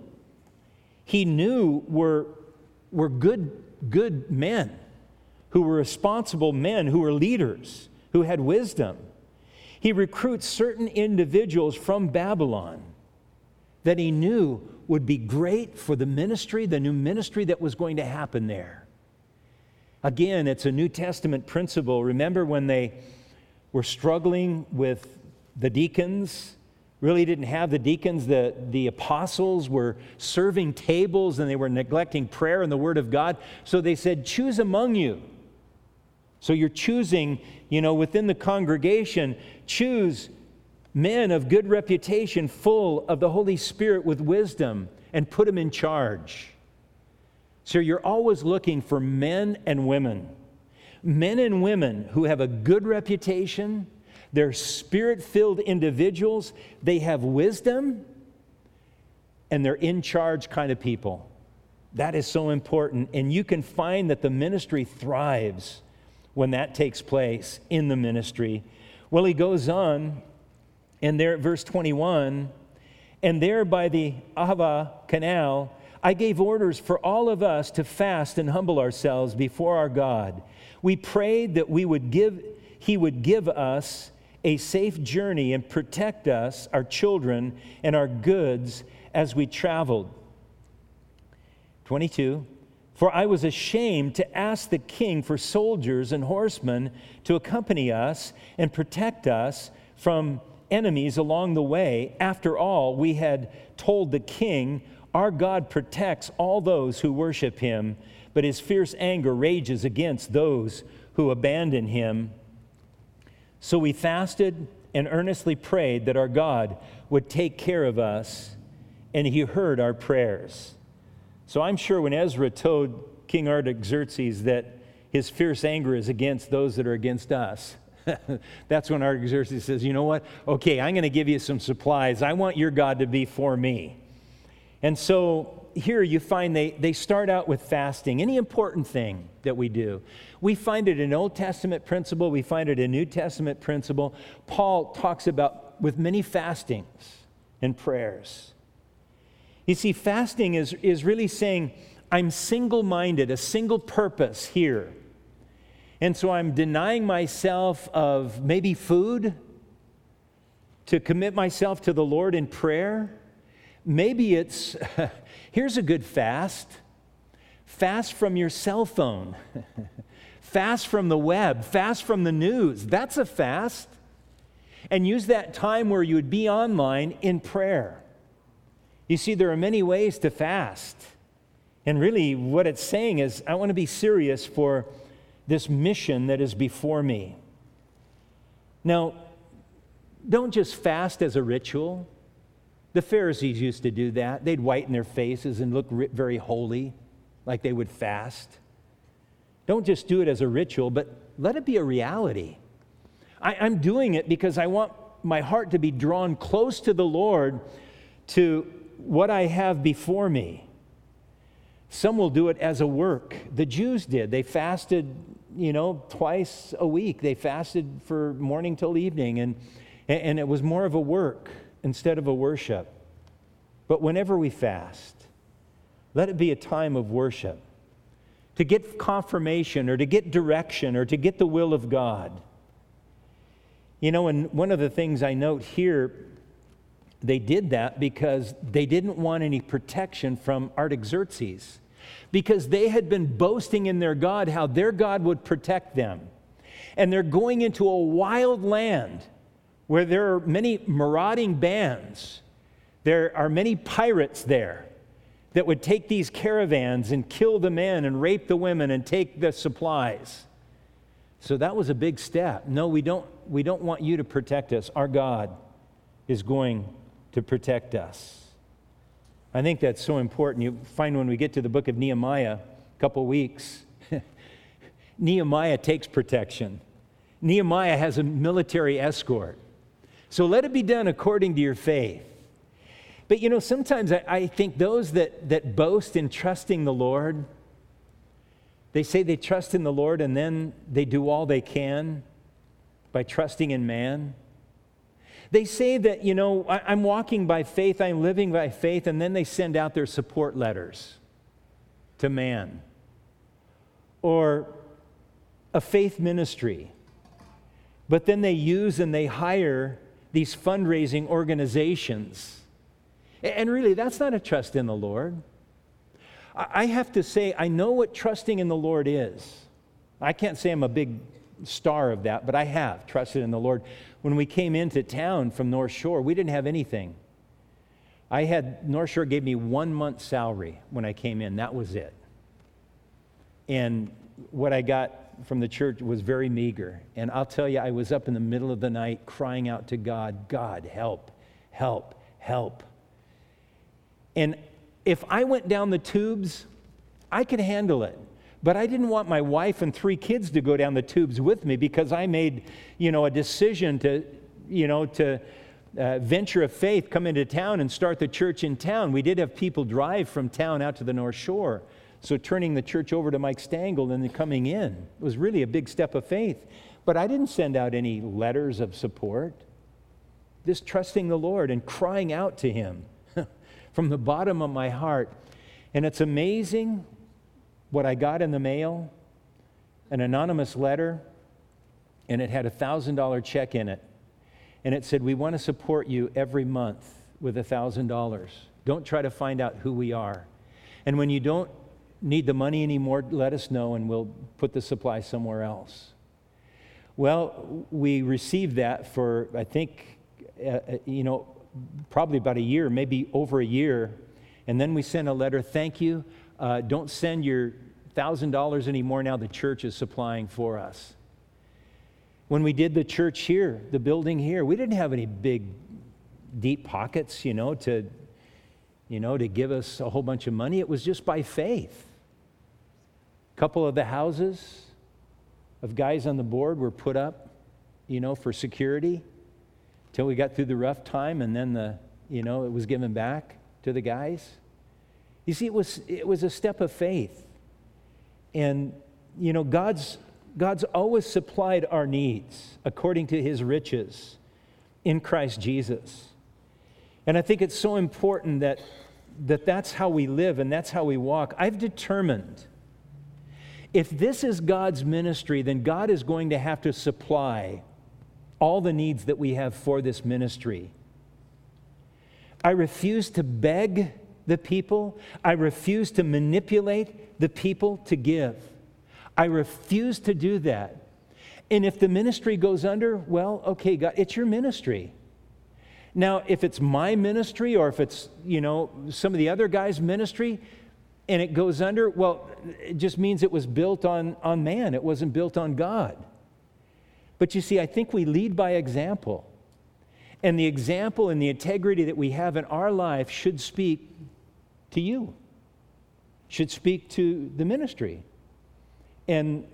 were good men, who were responsible men, who were leaders, who had wisdom. He recruits certain individuals from Babylon that he knew would be great for the ministry, the new ministry that was going to happen there. Again, it's a New Testament principle. Remember when they were struggling with the deacons? Really didn't have the deacons. The apostles were serving tables and they were neglecting prayer and the Word of God. So they said, choose among you. So you're choosing, within the congregation, choose men of good reputation, full of the Holy Spirit with wisdom, and put them in charge. So you're always looking for men and women who have a good reputation. They're Spirit-filled individuals. They have wisdom, and they're in charge kind of people. That is so important. And you can find that the ministry thrives when that takes place in the ministry. Well, he goes on, and there at verse 21, and there by the Ahava canal, I gave orders for all of us to fast and humble ourselves before our God. We prayed that He would give us a safe journey and protect us, our children, and our goods as we traveled. 22, for I was ashamed to ask the king for soldiers and horsemen to accompany us and protect us from enemies along the way. After all, we had told the king, our God protects all those who worship him, but his fierce anger rages against those who abandon him. So we fasted and earnestly prayed that our God would take care of us, and he heard our prayers. So I'm sure when Ezra told King Artaxerxes that his fierce anger is against those that are against us, that's when Artaxerxes says, you know what? Okay, I'm going to give you some supplies. I want your God to be for me. And so here you find they start out with fasting. Any important thing that we do, we find it an Old Testament principle. We find it a New Testament principle. Paul talks about with many fastings and prayers. You see, fasting is really saying, I'm single-minded, a single purpose here. And so I'm denying myself of maybe food to commit myself to the Lord in prayer. Maybe it's, here's a good fast. Fast from your cell phone. Fast from the web. Fast from the news. That's a fast. And use that time where you would be online in prayer. You see, there are many ways to fast. And really what it's saying is, I want to be serious for this mission that is before me. Now, don't just fast as a ritual. The Pharisees used to do that. They'd whiten their faces and look very holy, like they would fast. Don't just do it as a ritual, but let it be a reality. I'm doing it because I want my heart to be drawn close to the Lord, to what I have before me. Some will do it as a work. The Jews did. They fasted, twice a week. They fasted for morning till evening, and it was more of a work instead of a worship. But whenever we fast, let it be a time of worship, to get confirmation or to get direction or to get the will of God. And one of the things I note here, they did that because they didn't want any protection from Artaxerxes, because they had been boasting in their God how their God would protect them. And they're going into a wild land where there are many marauding bands There are many pirates there that would take these caravans and kill the men and rape the women and take the supplies. So that was a big step. No, we don't want you to protect us. Our God is going to protect us. I think that's so important. You find when we get to the book of Nehemiah, a couple weeks, Nehemiah takes protection. Nehemiah has a military escort. So let it be done according to your faith. But sometimes I think those that boast in trusting the Lord, they say they trust in the Lord and then they do all they can by trusting in man. They say that, I'm walking by faith, I'm living by faith, and then they send out their support letters to man. Or a faith ministry. But then they use and they hire these fundraising organizations. And really, that's not a trust in the Lord. I have to say, I know what trusting in the Lord is. I can't say I'm a big star of that, but I have trusted in the Lord. When we came into town from North Shore, we didn't have anything. North Shore gave me 1 month's salary when I came in. That was it. And what I got from the church was very meager. And I'll tell you, I was up in the middle of the night crying out to God, God, help, help, help. And if I went down the tubes, I could handle it. But I didn't want my wife and 3 kids to go down the tubes with me because I made, a decision to venture of faith, come into town and start the church in town. We did have people drive from town out to the North Shore. So turning the church over to Mike Stangl and then coming in was really a big step of faith. But I didn't send out any letters of support. Just trusting the Lord and crying out to Him from the bottom of my heart. And it's amazing what I got in the mail, an anonymous letter, and it had a $1,000 check in it. And it said, we want to support you every month with $1,000. Don't try to find out who we are. And when you don't need the money anymore, let us know and we'll put the supply somewhere else. Well, we received that for, I think, probably about a year, maybe over a year. And then we sent a letter, thank you. Don't send your $1,000 anymore. Now the church is supplying for us. When we did the church here, the building here, we didn't have any big, deep pockets, to give us a whole bunch of money. It was just by faith. A couple of the houses of guys on the board were put up, for security till we got through the rough time, and then it was given back to the guys. You see, it was a step of faith. And, God's always supplied our needs according to His riches in Christ Jesus. And I think it's so important that that's how we live and that's how we walk. I've determined if this is God's ministry, then God is going to have to supply all the needs that we have for this ministry. I refuse to beg the people. I refuse to manipulate the people to give. I refuse to do that. And if the ministry goes under, well, okay, God, it's your ministry. Now, if it's my ministry or if it's, some of the other guys' ministry and it goes under, well, it just means it was built on man. It wasn't built on God. But you see, I think we lead by example. And the example and the integrity that we have in our life should speak to you, should speak to the ministry. And,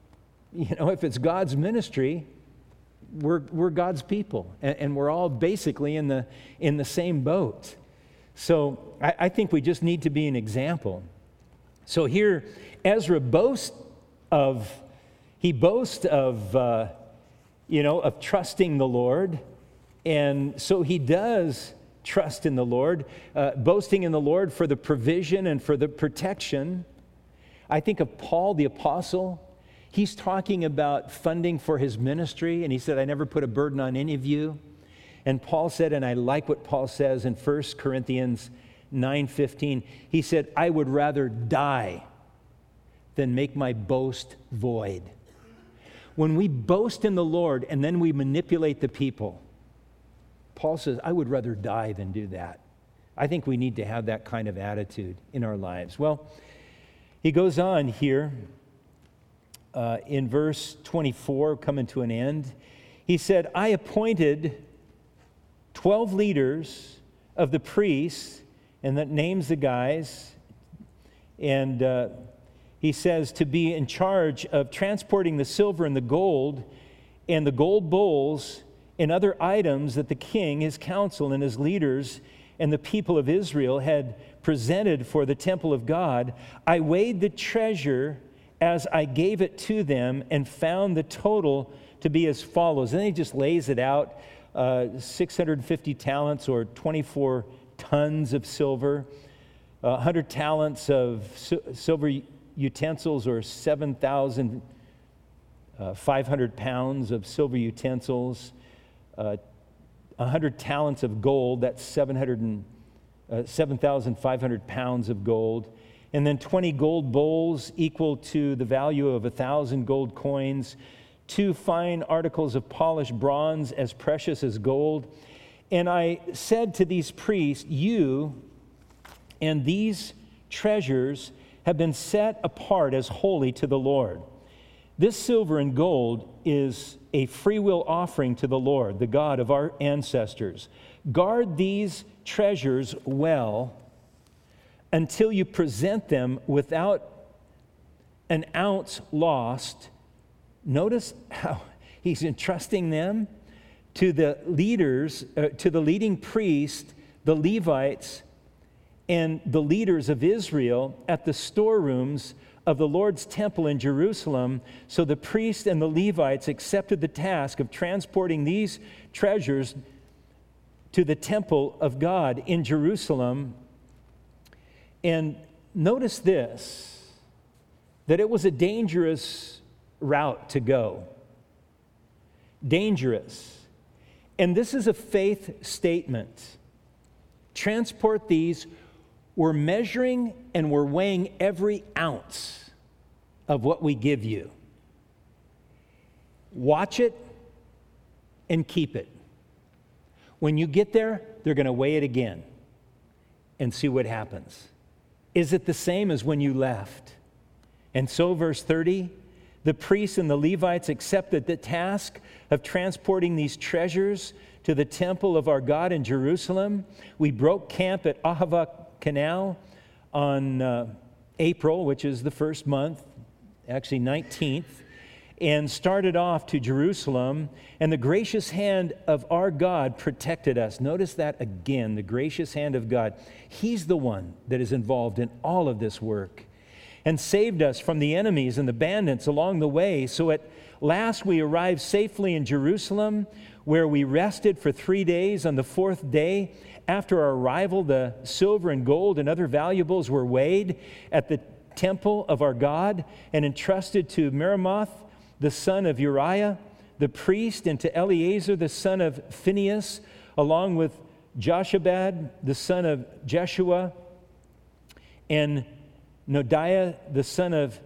if it's God's ministry, we're God's people. And we're all basically in the same boat. So I think we just need to be an example. So here, Ezra boasts of trusting the Lord. And so he does trust in the Lord, boasting in the Lord for the provision and for the protection. I think of Paul the apostle. He's talking about funding for his ministry, and he said, I never put a burden on any of you. And Paul said, and I like what Paul says in 1 Corinthians 9:15, he said, I would rather die than make my boast void. When we boast in the Lord and then we manipulate the people, Paul says, I would rather die than do that. I think we need to have that kind of attitude in our lives. Well, he goes on here in verse 24, coming to an end. He said, I appointed 12 leaders of the priests, and that names the guys, and he says to be in charge of transporting the silver and the gold bowls and other items that the king, his council, and his leaders and the people of Israel had presented for the temple of God. I weighed the treasure as I gave it to them and found the total to be as follows. And then he just lays it out, 650 talents or 24 tons of silver, 100 talents of silver utensils or 7,500 pounds of silver utensils, 100 talents of gold, that's 7,500 pounds of gold, and then 20 gold bowls equal to the value of 1,000 gold coins, 2 fine articles of polished bronze as precious as gold. And I said to these priests, you and these treasures have been set apart as holy to the Lord. This silver and gold is a freewill offering to the Lord, the God of our ancestors. Guard these treasures well until you present them without an ounce lost. Notice how he's entrusting them to the leaders, to the leading priests, the Levites, and the leaders of Israel at the storerooms of the Lord's temple in Jerusalem. So the priests and the Levites accepted the task of transporting these treasures to the temple of God in Jerusalem. And notice this, that it was a dangerous route to go. Dangerous. And this is a faith statement. Transport these. We're measuring and we're weighing every ounce of what we give you. Watch it and keep it. When you get there, they're going to weigh it again and see what happens. Is it the same as when you left? And so, verse 30, the priests and the Levites accepted the task of transporting these treasures to the temple of our God in Jerusalem. We broke camp at Ahava Canal on April, which is the first month, actually 19th, and started off to Jerusalem, and the gracious hand of our God protected us. Notice that again, the gracious hand of God. He's the one that is involved in all of this work and saved us from the enemies and the bandits along the way. So at last we arrived safely in Jerusalem, where we rested for 3 days. On the 4th day, after our arrival, the silver and gold and other valuables were weighed at the temple of our God and entrusted to Meremoth, the son of Uriah, the priest, and to Eleazar, the son of Phinehas, along with Joshabad, the son of Jeshua, and Nodiah, the son of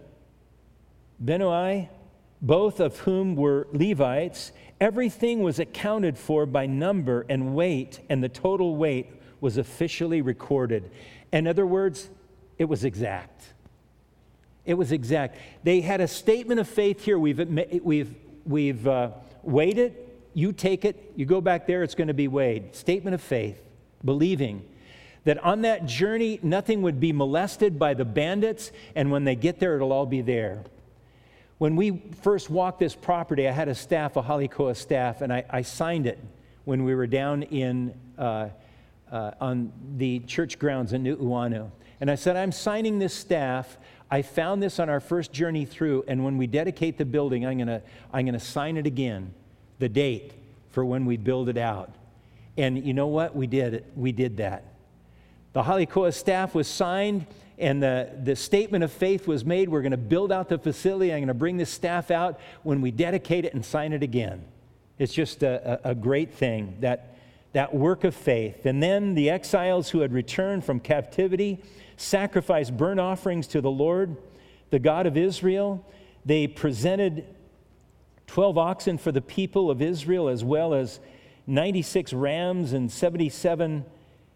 Benoi, both of whom were Levites. Everything was accounted for by number and weight, and the total weight was officially recorded. In other words, it was exact. It was exact. They had a statement of faith here. We've weighed it. You take it. You go back there. It's going to be weighed. Statement of faith, believing that on that journey, nothing would be molested by the bandits, and when they get there, it'll all be there. When we first walked this property, I had a staff, a Halikoa staff, and I signed it when we were down in on the church grounds in Nu'uanu. And I said, I'm signing this staff. I found this on our first journey through, and when we dedicate the building, I'm gonna sign it again, the date for when we build it out. And you know what? We did that. The Halikoa staff was signed, and the statement of faith was made. We're going to build out the facility. I'm going to bring this staff out when we dedicate it and sign it again. It's just a great thing, that work of faith. And then the exiles who had returned from captivity sacrificed burnt offerings to the Lord, the God of Israel. They presented 12 oxen for the people of Israel, as well as 96 rams and 77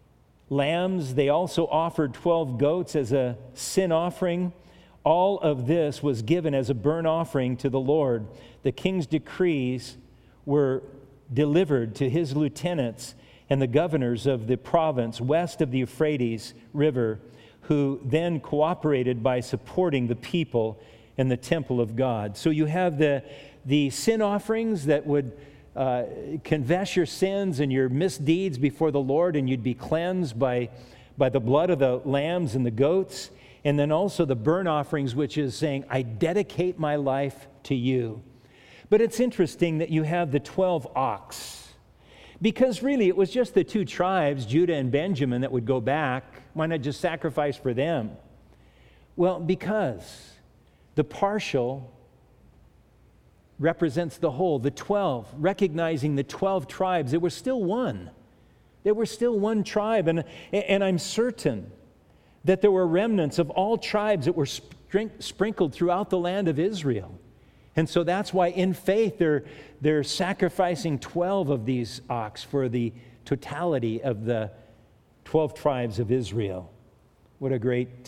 lambs. They also offered 12 goats as a sin offering. All of this was given as a burnt offering to the Lord. The king's decrees were delivered to his lieutenants and the governors of the province west of the Euphrates River, who then cooperated by supporting the people in the temple of God. So you have the sin offerings that would confess your sins and your misdeeds before the Lord, and you'd be cleansed by the blood of the lambs and the goats. And then also the burnt offerings, which is saying, I dedicate my life to you. But it's interesting that you have the 12 ox, because really it was just the two tribes, Judah and Benjamin, that would go back. Why not just sacrifice for them? Well, because the partial represents the whole, the 12, recognizing the 12 tribes. They were still one. They were still one tribe. And I'm certain that there were remnants of all tribes that were sprinkled throughout the land of Israel. And so that's why in faith they're sacrificing 12 of these ox for the totality of the 12 tribes of Israel. What a great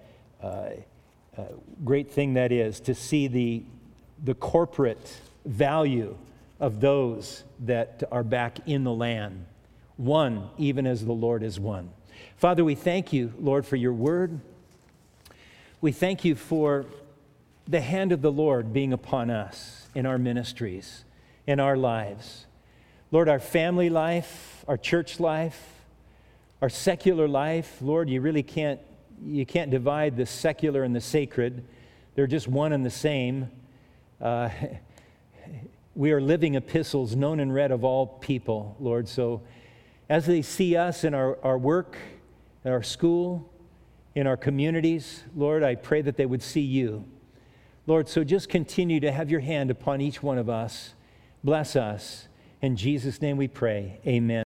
thing that is, to see the corporate value of those that are back in the land. One, even as the Lord is one. Father, we thank you, Lord, for your word. We thank you for the hand of the Lord being upon us in our ministries, in our lives. Lord, our family life, our church life, our secular life, Lord, you really can't divide the secular and the sacred. They're just one and the same. We are living epistles known and read of all people, Lord. So as they see us in our work, in our school, in our communities, Lord, I pray that they would see you. Lord, so just continue to have your hand upon each one of us. Bless us. In Jesus' name we pray. Amen.